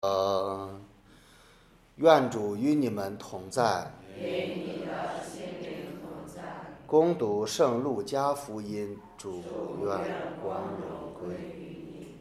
愿主与你们同在。 与你的心灵同在。 恭读圣路加福音，主愿光荣归于你。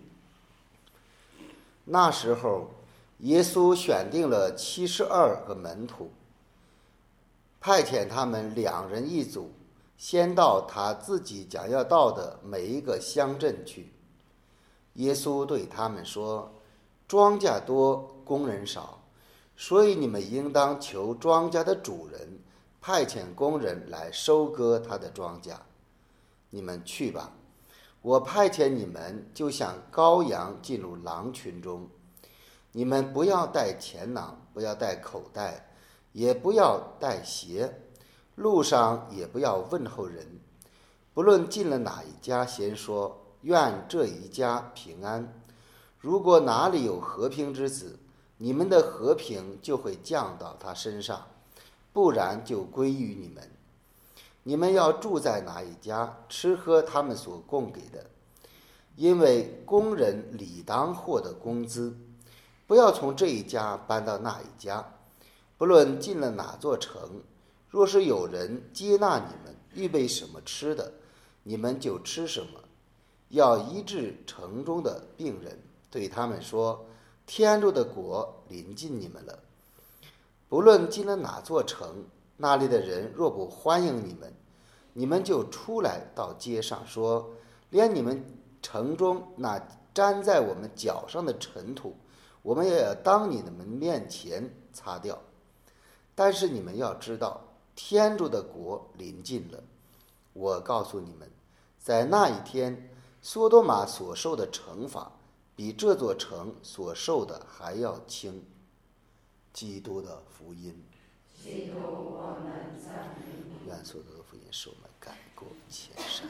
那时候，耶稣选定了72个门徒，派遣他们2人一组，先到他自己将要到的每一个乡镇去。耶稣对他们说：庄稼多，工人少，所以你们应当求庄稼的主人派遣工人来收割他的庄稼。你们去吧，我派遣你们就像羔羊进入狼群中。你们不要带钱囊，不要带口袋，也不要带鞋，路上也不要问候人。不论进了哪一家，先说愿这一家平安。如果哪里有和平之子，你们的和平就会降到他身上，不然就归于你们。你们要住在哪一家，吃喝他们所供给的，因为工人理当获得工资。不要从这一家搬到那一家。不论进了哪座城，若是有人接纳你们，预备什么吃的，你们就吃什么。要医治城中的病人，对他们说：天主的国临近你们了。不论进了哪座城，那里的人若不欢迎你们，你们就出来到街上说：连你们城中那沾在我们脚上的尘土，我们也要当你们面前擦掉。但是你们要知道，天主的国临近了。我告诉你们，在那一天，索多玛所受的惩罚比这座城所受的还要轻。基督的福音。 基督，我们赞美你。 愿所得的福音使我们改过迁善。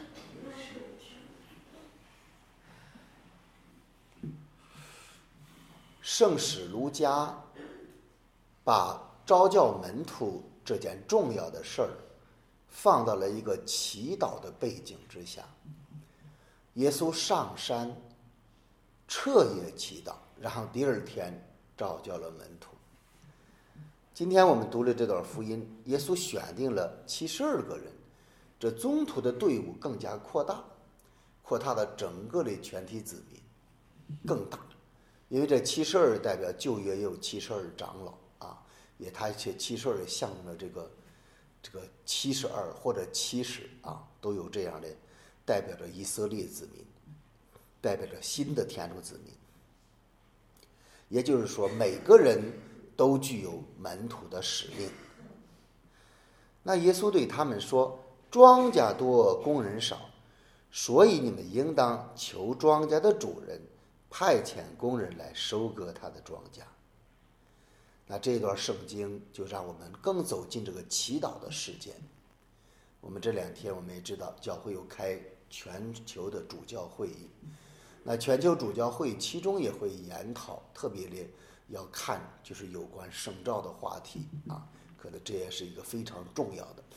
圣使卢加把召教门徒这件重要的事儿放到了一个祈祷的背景之下。耶稣上山彻夜祈祷，然后第2天召教了门徒。今天我们读了这段福音，耶稣选定了72个人，这宗徒的队伍更加扩大了整个的全体子民更大，因为这72代表旧约也有72长老啊，他这72象征了这个72或者70啊，都有这样的代表着以色列子民，代表着新的天主子民。也就是说，每个人都具有门徒的使命。那耶稣对他们说：庄稼多，工人少，所以你们应当求庄稼的主人派遣工人来收割他的庄稼。那这段圣经就让我们更走进这个祈祷的事件。我们这2天我们也知道，教会有开全球的主教会议，那全球主教会议其中也会研讨，特别的要看就是有关圣召的话题啊，可能这也是一个非常重要的。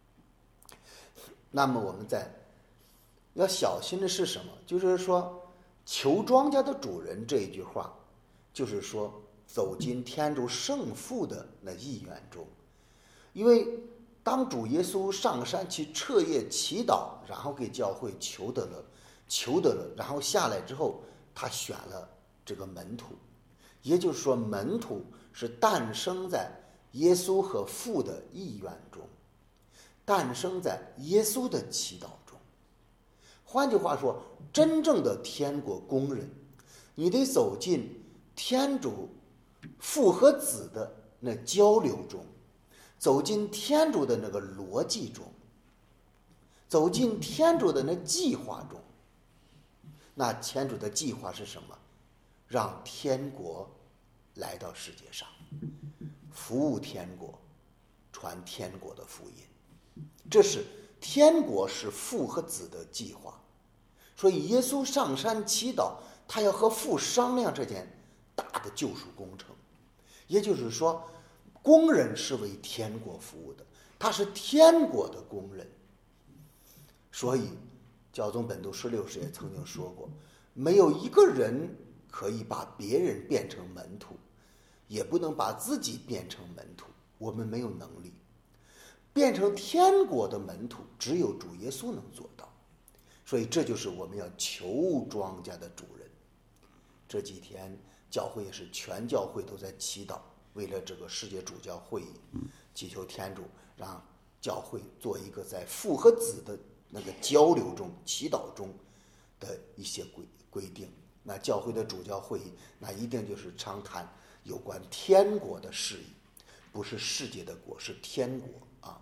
那么我们要小心的是什么？就是说求庄稼的主人这一句话，就是说走进天主圣父的那意愿中。因为当主耶稣上山去彻夜祈祷，然后给教会求得了，然后下来之后，他选了这个门徒。也就是说，门徒是诞生在耶稣和父的意愿中，诞生在耶稣的祈祷中。换句话说，真正的天国工人，你得走进天主父和子的那交流中，走进天主的那个逻辑中，走进天主的那计划中。那天主的计划是什么？让天国来到世界上，服务天国，传天国的福音。这是天国是父和子的计划。所以耶稣上山祈祷，他要和父商量这件大的救赎工程。也就是说，工人是为天国服务的，他是天国的工人。所以教宗本笃16世也曾经说过，没有一个人可以把别人变成门徒，也不能把自己变成门徒，我们没有能力。变成天国的门徒，只有主耶稣能做到。所以这就是我们要求庄稼的主人。这几天教会也是全教会都在祈祷，为了这个世界主教会议，祈求天主让教会做一个在父和子的那个交流中、祈祷中的一些规定。那教会的主教会议，那一定就是常谈有关天国的事宜，不是世界的国，是天国啊。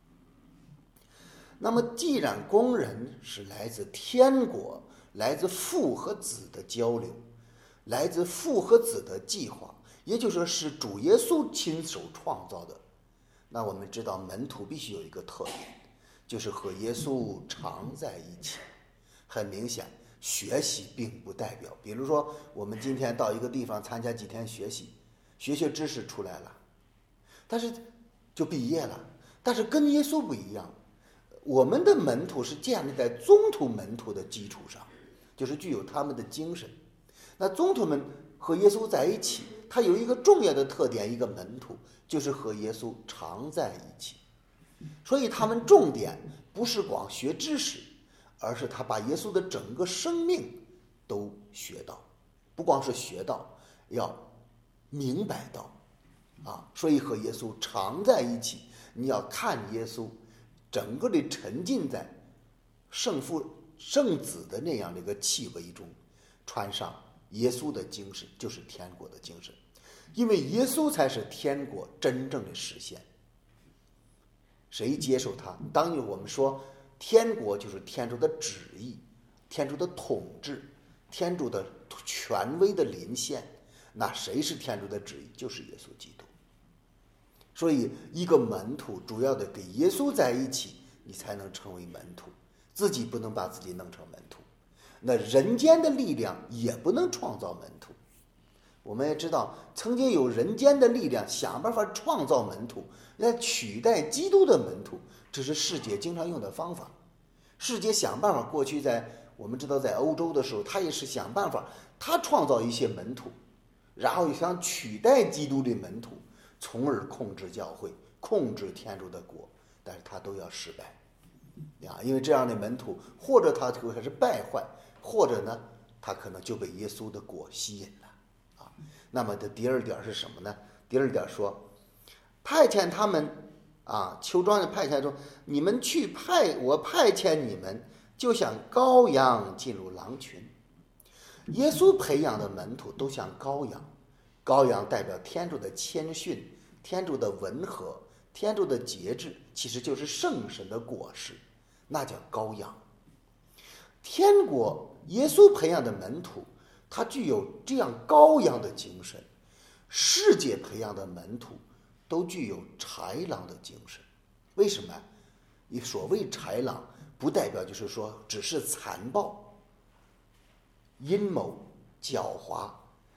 那么既然工人是来自天国，来自父和子的交流，来自父和子的计划，也就是说是主耶稣亲手创造的，那我们知道门徒必须有一个特点，就是和耶稣常在一起。很明显，学习并不代表，比如说我们今天到一个地方参加几天学习，学知识出来了，但是就毕业了。但是跟耶稣不一样，我们的门徒是建立在宗徒门徒的基础上，就是具有他们的精神。那宗徒们和耶稣在一起，他有一个重要的特点，一个门徒就是和耶稣常在一起。所以他们重点不是光学知识，而是他把耶稣的整个生命都学到，不光是学到，要明白到啊。所以和耶稣常在一起，你要看耶稣整个的沉浸在圣父圣子的那样的一个气氛中，穿上耶稣的精神，就是天国的精神。因为耶稣才是天国真正的实现。谁接受他？当我们说天国就是天主的旨意，天主的统治，天主的权威的临现，那谁是天主的旨意？就是耶稣基督。所以一个门徒主要的跟耶稣在一起，你才能成为门徒，自己不能把自己弄成门徒。那人间的力量也不能创造门徒。我们也知道，曾经有人间的力量想办法创造门徒，来取代基督的门徒，这是世界经常用的方法。世界想办法，过去我们知道在欧洲的时候，他也是想办法，他创造一些门徒，然后想取代基督的门徒，从而控制教会，控制天主的国，但是他都要失败呀，因为这样的门徒，或者他就开始败坏，或者呢，他可能就被耶稣的国吸引了啊。那么的第二点是什么呢？第二点说，派遣他们啊，邱庄稼派遣说，你们去我派遣你们，就像羔羊进入狼群。耶稣培养的门徒都像羔羊，羔羊代表天主的谦逊，天主的温和，天主的节制，其实就是圣神的果实，那叫羔羊。天国耶稣培养的门徒，他具有这样羔羊的精神；世界培养的门徒都具有豺狼的精神。为什么？所谓豺狼，不代表就是说只是残暴、阴谋、狡猾，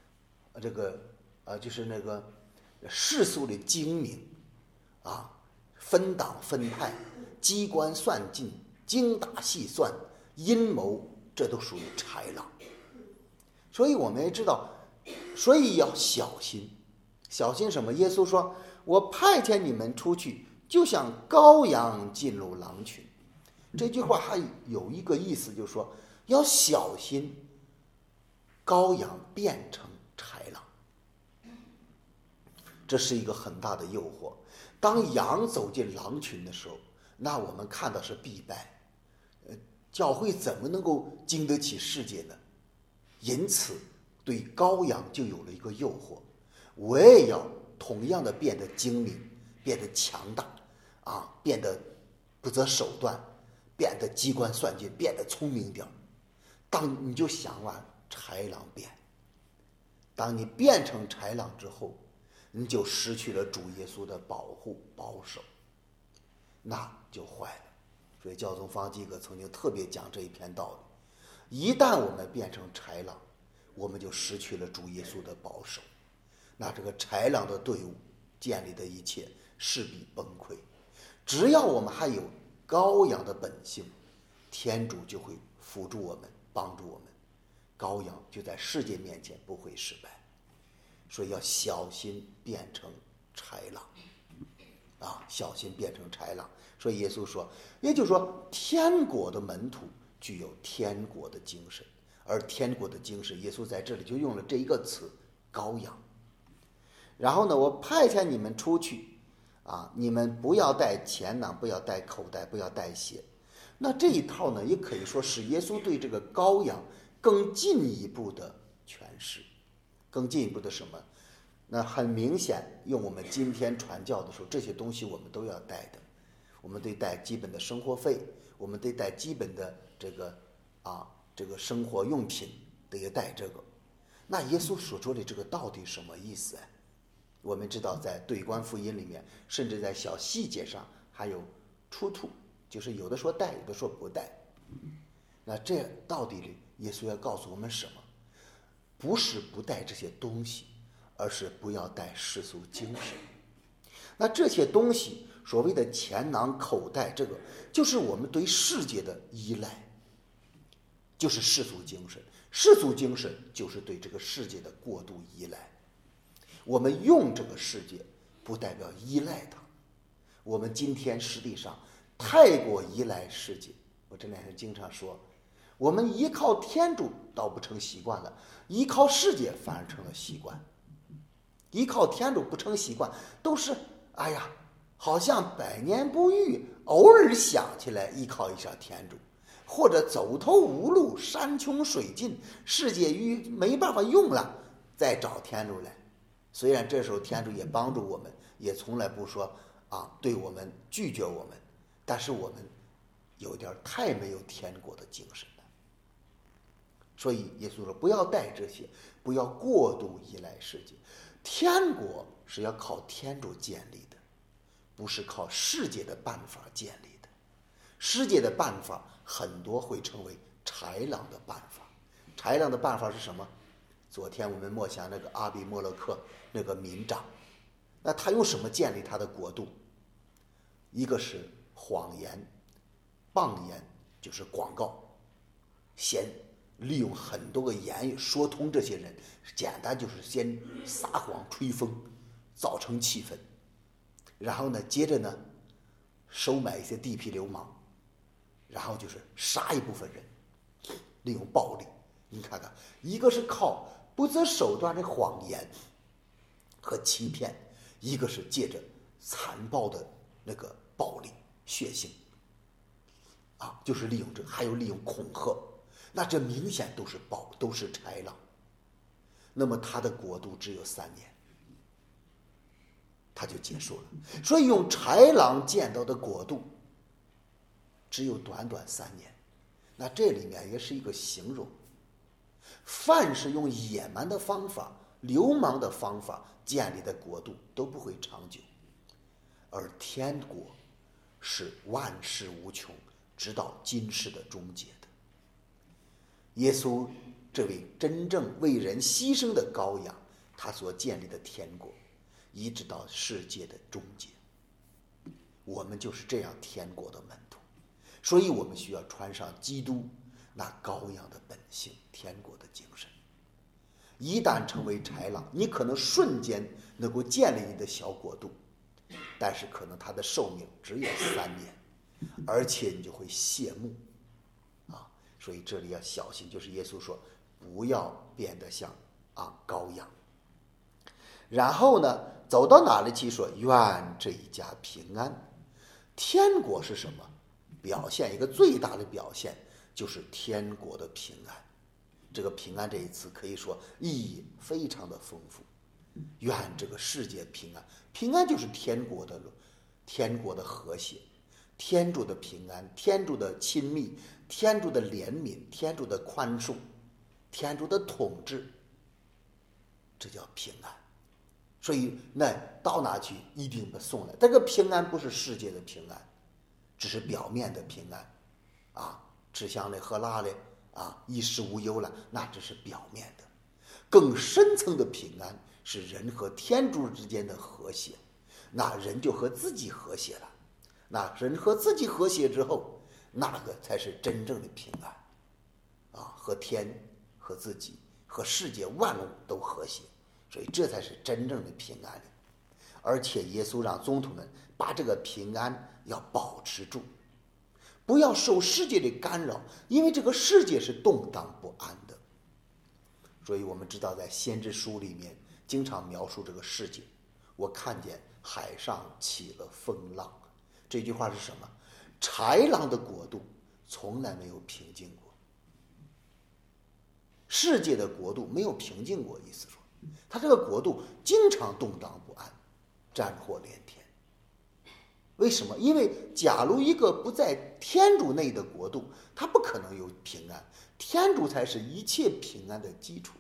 就是那个世俗的精明啊，分党分派、机关算尽、精打细算、阴谋，这都属于豺狼。所以我们也知道，所以要小心。小心什么？耶稣说，我派遣你们出去，就像羔羊进入狼群。这句话还有一个意思，就是说要小心羔羊变成豺狼，这是一个很大的诱惑。当羊走进狼群的时候，那我们看到是必败。教会怎么能够经得起世界呢？因此对羔羊就有了一个诱惑，我也要同样的变得精明，变得强大啊，变得不择手段，变得机关算尽，变得聪明点。当你就想往豺狼变，当你变成豺狼之后，你就失去了主耶稣的保护保守，那就坏了。所以教宗方济各曾经特别讲这一篇道理，一旦我们变成豺狼，我们就失去了主耶稣的保守，那这个豺狼的队伍建立的一切势必崩溃。只要我们还有羔羊的本性，天主就会辅助我们，帮助我们， 羔羊就在世界面前不会失败，所以要小心变成豺狼小心变成豺狼。所以耶稣说，也就是说天国的门徒具有天国的精神，而天国的精神，耶稣在这里就用了这一个词羔羊。然后呢，我派遣你们出去你们不要带钱囊，不要带口袋，不要带鞋。那这一套呢，也可以说是耶稣对这个羔羊更进一步的诠释。更进一步的什么？那很明显，用我们今天传教的时候，这些东西我们都要带的。我们得带基本的生活费，我们得带基本的这个生活用品，得带这个。那耶稣所说的这个到底什么意思？我们知道在对观福音里面，甚至在小细节上还有出处，就是有的说带，有的说不带。那这到底耶稣要告诉我们什么？不是不带这些东西，而是不要带世俗精神。那这些东西，所谓的钱囊、口袋，这个就是我们对世界的依赖，就是世俗精神。世俗精神就是对这个世界的过度依赖。我们用这个世界，不代表依赖它。我们今天实际上太过依赖世界。我这两天经常说，我们依靠天主倒不成习惯了，依靠世界反而成了习惯。依靠天主不成习惯，都是好像百年不遇，偶尔想起来依靠一下天主，或者走投无路，山穷水尽，世界没办法用了，再找天主来。虽然这时候天主也帮助我们，也从来不说对我们拒绝我们，但是我们有点太没有天国的精神了。所以耶稣说，不要带这些，不要过度依赖世界。天国是要靠天主建立的，不是靠世界的办法建立的。世界的办法很多会成为豺狼的办法。豺狼的办法是什么？昨天我们默想那个阿比莫勒克那个民长，那他用什么建立他的国度？一个是谎言、谤言，就是广告，先利用很多个言语说通这些人，简单就是先撒谎吹风，造成气氛，然后呢，接着呢，收买一些地痞流氓，然后就是杀一部分人，利用暴力。你看看，一个是靠不择手段的谎言和欺骗，一个是借着残暴的那个暴力血腥就是利用这个，还有利用恐吓。那这明显都是豺狼。那么他的国度只有3年，他就结束了。所以用豺狼建造的国度只有短短3年。那这里面也是一个形容，凡是用野蛮的方法、流氓的方法建立的国度都不会长久，而天国是万事无穷，直到今世的终结的。耶稣这位真正为人牺牲的羔羊，他所建立的天国，一直到世界的终结，我们就是这样天国的门徒。所以我们需要穿上基督那羔羊的本性，天国的精神。一旦成为豺狼，你可能瞬间能够建立你的小国度，但是可能它的寿命只有3年，而且你就会谢幕所以这里要小心，就是耶稣说不要变得像羔羊。然后呢，走到哪里去说愿这一家平安。天国是什么？表现一个最大的表现就是天国的平安。这个平安这一词可以说意义非常的丰富。愿这个世界平安，平安就是天国的和谐，天主的平安，天主的亲密，天主的怜悯，天主的宽恕，天主的统治，这叫平安。所以那到哪去一定不送来。这个平安不是世界的平安，只是表面的平安吃香的喝辣的衣食无忧了，那只是表面的。更深层的平安是人和天主之间的和谐，那人就和自己和谐了。那人和自己和谐之后，那个才是真正的平安和天和自己和世界万物都和谐，所以这才是真正的平安。而且耶稣让宗徒们把这个平安要保持住，不要受世界的干扰，因为这个世界是动荡不安的。所以我们知道在先知书里面经常描述这个世界，我看见海上起了风浪，这句话是什么？豺狼的国度从来没有平静过，世界的国度没有平静过，意思说他这个国度经常动荡不安，战火连天。为什么？因为假如一个不在天主内的国度，它不可能有平安，天主才是一切平安的基础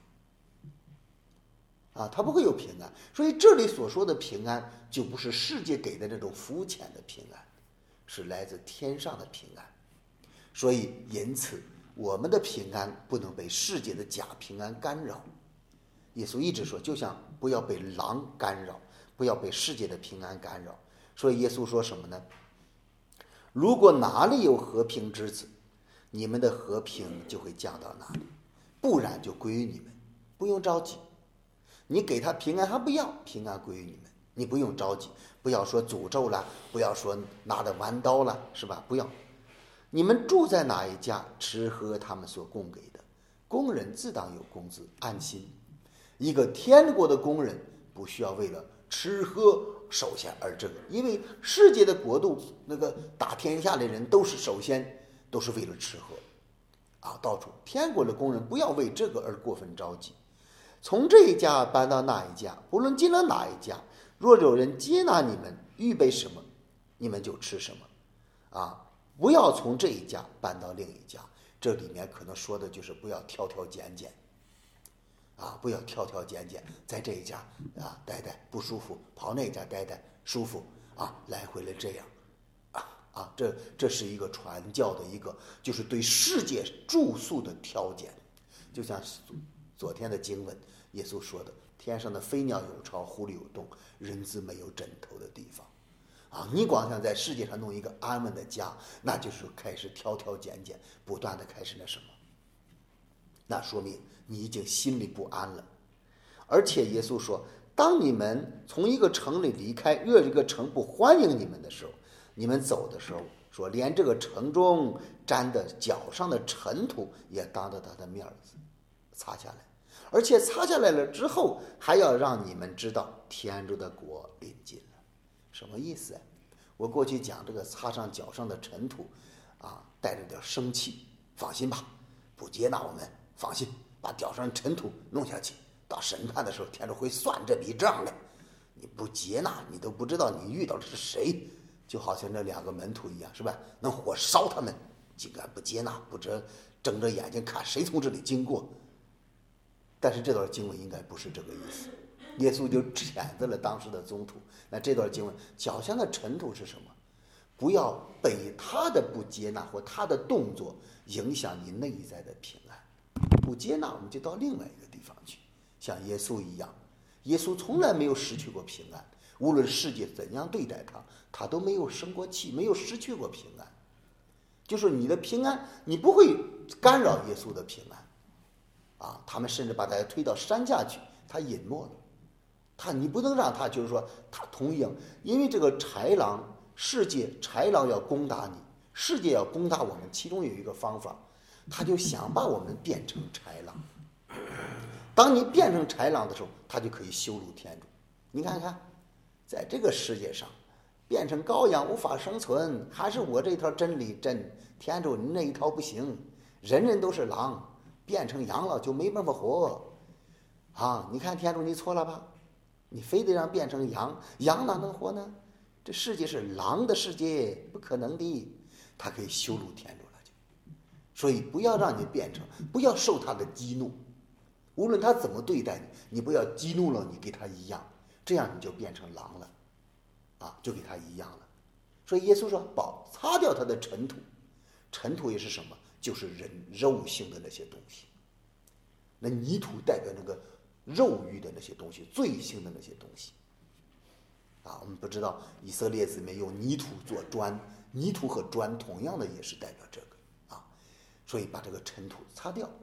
它不会有平安。所以这里所说的平安就不是世界给的那种肤浅的平安，是来自天上的平安。所以因此我们的平安不能被世界的假平安干扰。耶稣一直说，就像不要被狼干扰，不要被世界的平安干扰。所以耶稣说什么呢？如果哪里有和平之子，你们的和平就会降到哪里，不然就归于你们，不用着急。你给他平安他不要，平安归于你们，你不用着急，不要说诅咒了，不要说拿着弯刀了，是吧？不要。你们住在哪一家，吃喝他们所供给的，工人自当有工资，安心。一个天国的工人不需要为了吃喝首先而争，因为世界的国度那个打天下的人都是首先都是为了吃喝到处。天国的工人不要为这个而过分着急，从这一家搬到那一家，不论进了哪一家，若有人接纳你们，预备什么，你们就吃什么不要从这一家搬到另一家。这里面可能说的就是不要挑挑拣拣不要挑挑拣拣，在这一家待不舒服，跑那一家待舒服来回来这样这是一个传教的一个就是对世界住宿的挑拣。就像昨天的经文耶稣说的，天上的飞鸟有巢，狐狸有洞，人子没有枕头的地方你光想在世界上弄一个安稳的家，那就是开始挑挑拣拣，不断的开始那什么，那说明你已经心里不安了。而且耶稣说，当你们从一个城里离开，若这个城不欢迎你们的时候，你们走的时候，说连这个城中沾的脚上的尘土也当着他的面擦下来，而且擦下来了之后，还要让你们知道天主的国临近了。什么意思我过去讲这个擦上脚上的尘土带着点生气，放心吧，不接纳我们，放心，把脚上尘土弄下去，到审判的时候天主会算这笔账的。你不接纳，你都不知道你遇到的是谁，就好像这两个门徒一样，是吧？能火烧他们，竟然不接纳，不知睁着眼睛看谁从这里经过。但是这段经文应该不是这个意思，耶稣就谴责了当时的宗徒。那这段经文脚下的尘土是什么？不要被他的不接纳或他的动作影响你内在的平安。不接纳，我们就到另外一个地方去，像耶稣一样，耶稣从来没有失去过平安，无论世界怎样对待他，他都没有生过气，没有失去过平安。就是你的平安，你不会干扰耶稣的平安他们甚至把他推到山下去，他隐没了。你不能让他就是说他同样，因为这个豺狼世界，豺狼要攻打你，世界要攻打我们，其中有一个方法，他就想把我们变成豺狼。当你变成豺狼的时候，他就可以羞辱天主。你看看，在这个世界上，变成羔羊无法生存，还是我这套真理真，天主你那一套不行，人人都是狼，变成羊了就没办法活你看天主你错了吧？你非得让变成羊，羊哪能活呢？这世界是狼的世界，不可能的。他可以羞辱天主了就。所以不要让你变成，不要受他的激怒，无论他怎么对待你，你不要激怒了你给他一样，这样你就变成狼了就给他一样了。所以耶稣说擦掉他的尘土，尘土也是什么？就是人肉性的那些东西。那泥土代表那个肉欲的那些东西，罪性的那些东西我们不知道以色列子没有泥土做砖，泥土和砖同样的也是代表这个所以把这个尘土擦掉，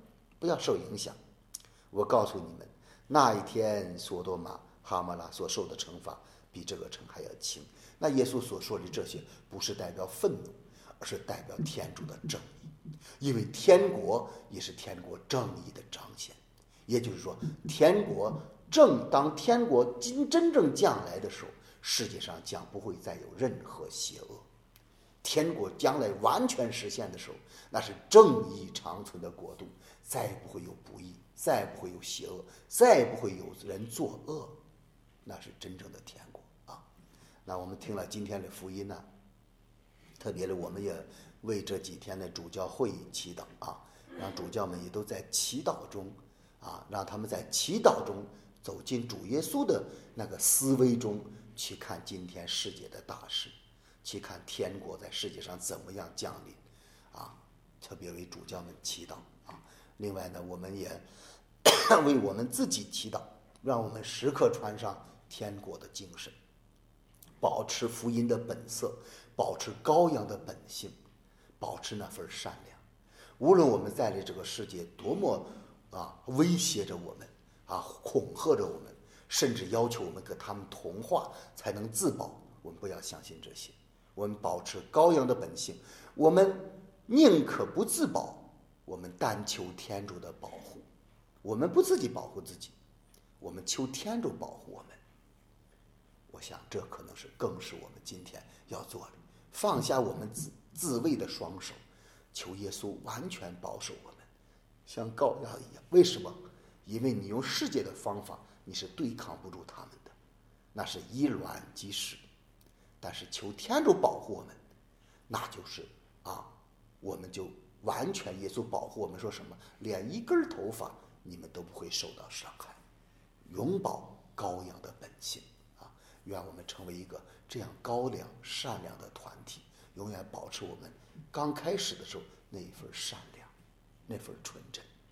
不要受影响。我告诉你们，那一天索多玛、哈摩拉所受的惩罚比这个城还要轻。那耶稣所说的这些不是代表愤怒，而是代表天主的正义，因为天国也是天国正义的彰显。也就是说，当天国真正降来的时候，世界上将不会再有任何邪恶。天国将来完全实现的时候，那是正义长存的国度，再也不会有不义，再也不会有邪恶，再也不会有人作恶，那是真正的天国啊！那我们听了今天的福音呢，特别的我们也为这几天的主教会议祈祷啊，让主教们也都在祈祷中啊，让他们在祈祷中走进主耶稣的那个思维中去看今天世界的大事，去看天国在世界上怎么样降临啊，特别为主教们祈祷啊。另外呢，我们也为我们自己祈祷，让我们时刻穿上天国的精神，保持福音的本色，保持羔羊的本性，保持那份善良。无论我们在这个世界多么威胁着我们恐吓着我们，甚至要求我们跟他们同化才能自保，我们不要相信这些。我们保持羔羊的本性，我们宁可不自保，我们但求天主的保护。我们不自己保护自己，我们求天主保护我们。我想这可能是更是我们今天要做的，放下我们自卫的双手，求耶稣完全保守我们，像羔羊一样。为什么？因为你用世界的方法，你是对抗不住他们的，那是以卵击石。但是求天主保护我们，那就是我们就完全耶稣保护我们，说什么连一根头发你们都不会受到伤害，永保羔羊的本性愿我们成为一个这样高良善良的团体，永远保持我们刚开始的时候那一份善良，那份纯真。